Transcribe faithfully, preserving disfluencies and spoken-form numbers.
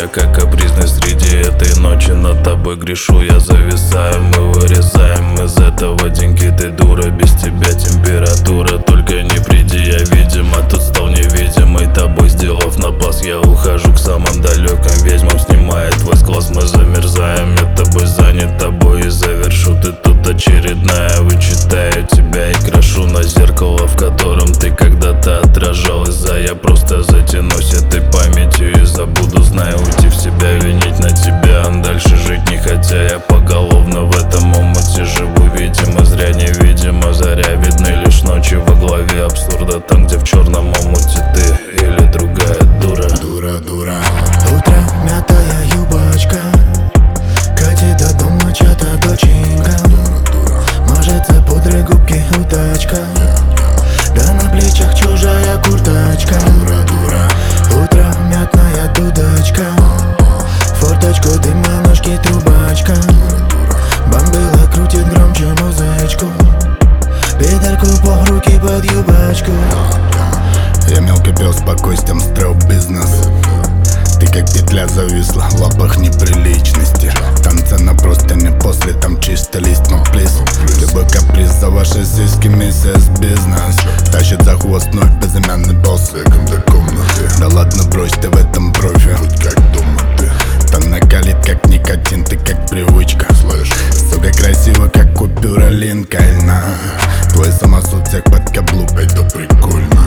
как капризный среди этой ночи. Над тобой грешу, я зависаю. Мы вырезаем из этого деньги. Ты дура, без тебя температура. Только не приди, я видимо тут стал невидимый тобой. Сделав напас, я ухожу к самым далеким ведьмам. Снимает твой глаз, мы замерзаем. Я тобой занят, тобой и завершу. Ты тут очередная, вычитаю тебя и крашу на зеркало, в котором ты когда-то отражалась. За я просто затянусь этой памятью и забуду. Знаю, уйти в себя, винить на тебя, а дальше жить не хотя. Я поголовно в этом омуте живу, видимо, зря невидимо. Заря видны лишь ночи во главе абсурда. Там, где в черном омуте ты или другая дура. Дура, дура. Утро, мятая юбочка, катит до дома чья-то доченька. Может, за пудрой губки утачка, да на плечах чужая курточка. Дура, дура. Утро, мятная дудочка, форточку дым на ножке трубочка. Бомбила крутит громче музычку, педальку по руки под юбочку. Я мелкий пес по костям, строил бизнес. Ты как петля зависла в лапах неприличности. Танца на простыне, после там чисто лист, но плиз. Любой каприз за ваши сиськи, миссис бизнес. Тащит за хвост вновь безымянный босс. Да ладно, брось, ты в этом профи. Будь как дома ты. Там накалит как никотин, ты как привычка. Сука красиво, как купюра Линкольна. Твой самосуд всех под каблук, это прикольно.